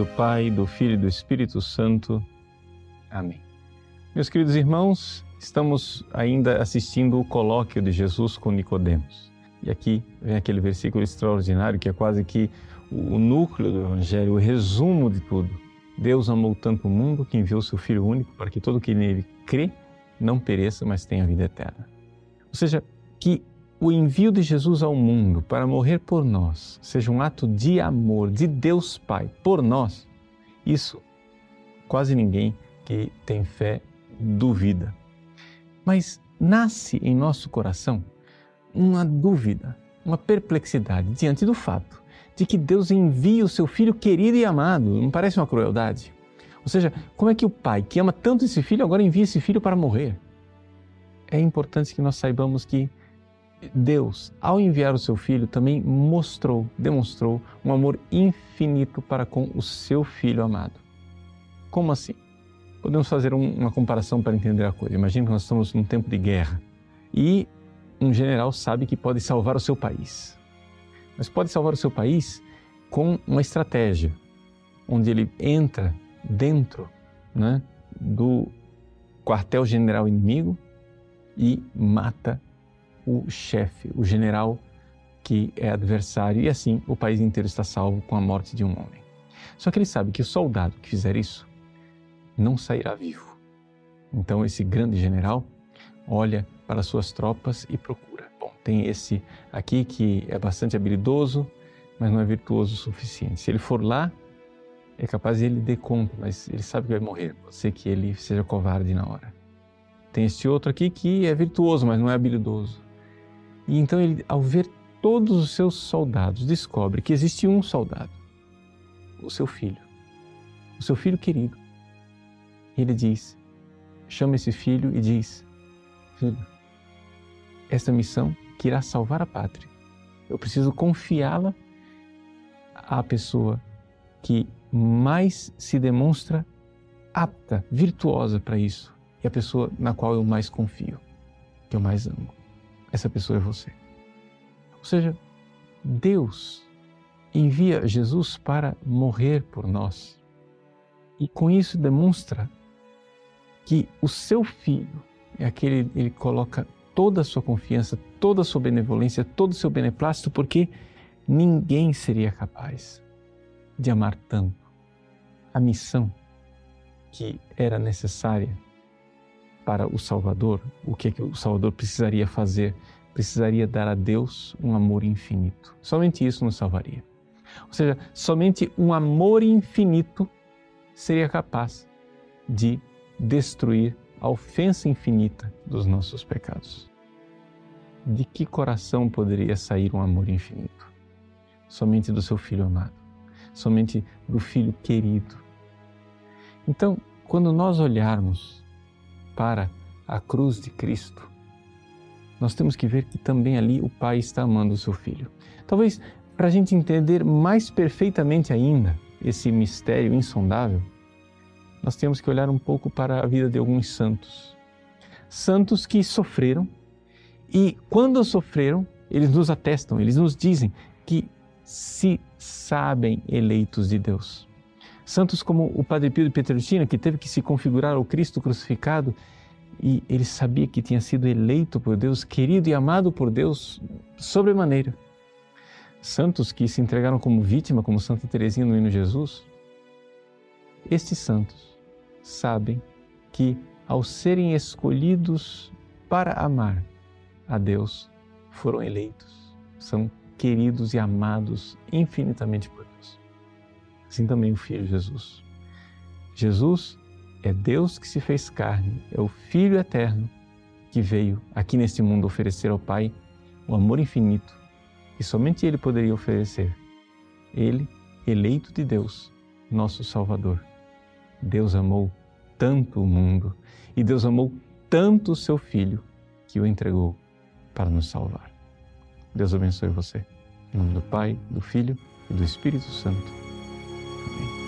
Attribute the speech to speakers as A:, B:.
A: Pai, do Filho e do Espírito Santo. Amém. Meus queridos irmãos, estamos ainda assistindo o colóquio de Jesus com Nicodemos. E aqui vem aquele versículo extraordinário que é quase que o núcleo do Evangelho, o resumo de tudo. Deus amou tanto o mundo que enviou seu Filho único para que todo que nele crê não pereça, mas tenha vida eterna. Ou seja, que o envio de Jesus ao mundo para morrer por nós seja um ato de amor de Deus Pai por nós, isso quase ninguém que tem fé duvida. Mas nasce em nosso coração uma dúvida, uma perplexidade diante do fato de que Deus envia o seu Filho querido e amado. Não parece uma crueldade? Ou seja, como é que o Pai, que ama tanto esse Filho, agora envia esse Filho para morrer? É importante que nós saibamos que Deus, ao enviar o seu Filho, também demonstrou um amor infinito para com o seu Filho amado. Como assim? Podemos fazer uma comparação para entender a coisa. Imagina que nós estamos num tempo de guerra e um general sabe que pode salvar o seu país. Mas pode salvar o seu país com uma estratégia, onde ele entra dentro, do quartel-general inimigo e mata o chefe, o general que é adversário, e assim o país inteiro está salvo com a morte de um homem. Só que ele sabe que o soldado que fizer isso não sairá vivo. Então esse grande general olha para suas tropas e procura. Bom, tem esse aqui que é bastante habilidoso, mas não é virtuoso o suficiente. Se ele for lá, é capaz de ele dar conta, mas ele sabe que vai morrer. Pode ser que ele seja covarde na hora. Tem este outro aqui que é virtuoso, mas não é habilidoso. E então ele, ao ver todos os seus soldados, descobre que existe um soldado, o seu filho querido. E ele chama esse filho e diz: filho, esta missão que irá salvar a pátria, eu preciso confiá-la à pessoa que mais se demonstra apta, virtuosa para isso, e a pessoa na qual eu mais confio, que eu mais amo. Essa pessoa é você. Ou seja, Deus envia Jesus para morrer por nós. E com isso demonstra que o seu Filho é aquele, ele coloca toda a sua confiança, toda a sua benevolência, todo o seu beneplácito, porque ninguém seria capaz de amar tanto. A missão que era necessária para o Salvador, o que o Salvador precisaria fazer? Precisaria dar a Deus um amor infinito. Somente isso nos salvaria. Ou seja, somente um amor infinito seria capaz de destruir a ofensa infinita dos nossos pecados. De que coração poderia sair um amor infinito? Somente do seu Filho amado, somente do Filho querido. Então, quando nós olharmos para a cruz de Cristo, nós temos que ver que também ali o Pai está amando o seu Filho. Talvez para a gente entender mais perfeitamente ainda esse mistério insondável, nós temos que olhar um pouco para a vida de alguns santos. Santos que sofreram e quando sofreram, eles nos atestam, eles nos dizem que se sabem eleitos de Deus. Santos como o Padre Pio de Pietrelcina, que teve que se configurar ao Cristo crucificado e ele sabia que tinha sido eleito por Deus, querido e amado por Deus sobremaneira. Santos que se entregaram como vítima, como Santa Teresinha no Menino Jesus. Estes santos sabem que ao serem escolhidos para amar a Deus, foram eleitos, são queridos e amados infinitamente por Deus. Assim também o Filho Jesus. Jesus é Deus que se fez carne, é o Filho eterno que veio aqui neste mundo oferecer ao Pai o amor infinito que somente Ele poderia oferecer. Ele, eleito de Deus, nosso Salvador. Deus amou tanto o mundo e Deus amou tanto o seu Filho que o entregou para nos salvar. Deus abençoe você. Em nome do Pai, do Filho e do Espírito Santo. Amém.